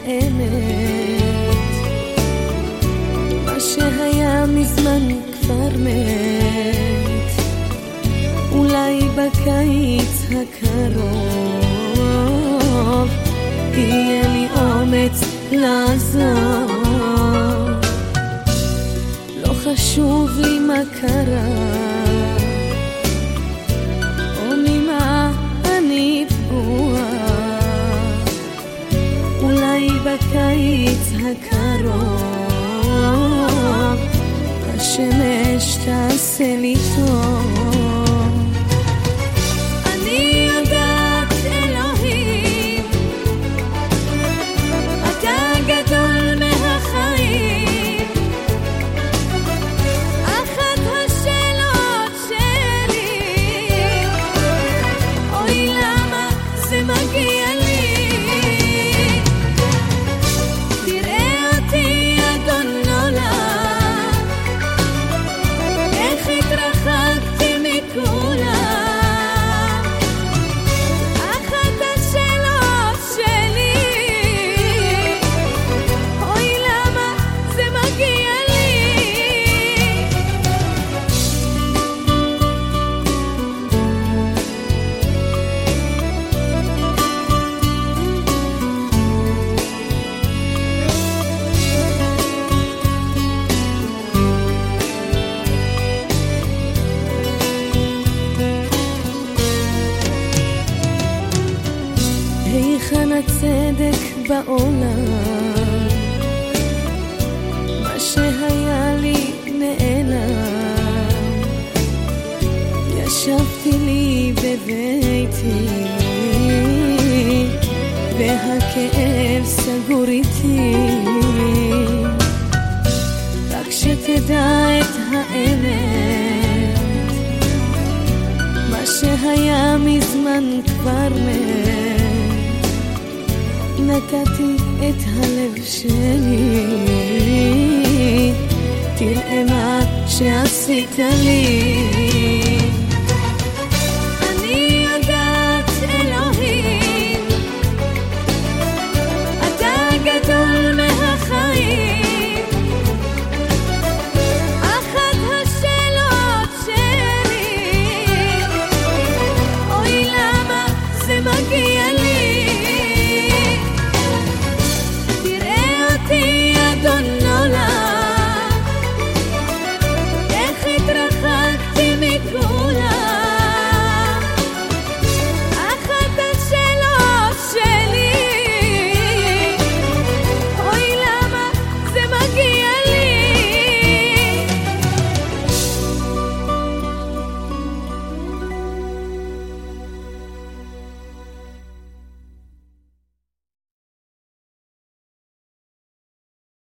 האמת, מה שהיה מזמן כבר מת. אולי בקיץ הקרוב יהיה לי אומץ לעזוב. לא חשוב לי מה קרה או ממה אני פגוע. אולי בקיץ הקרוב השמש תעשה לי טוב. אני יודעת אלוהים, אתה גדול מהחיים. אחת השאלות שלי, אוי למה זה מגיע לי. תראה אותי אדון עולם, איך התרחקתי מכולם. אחת השאלות שלי, אוי למה זה מגיע לי. היכן הצדק בעולם? מה שהיה לי נעלם. ישבתי לי בביתי והכאב סגור איתי. רק שתדע את האמת, מה שהיה מזמן כבר מת. נתתי את הלב שלי, תראה מה שעשית לי. אני יודעת אלוהים, אתה גדול מהחיים. אחת השאלות שלי, אוי למה זה מגיע לי. תראה אותי אדון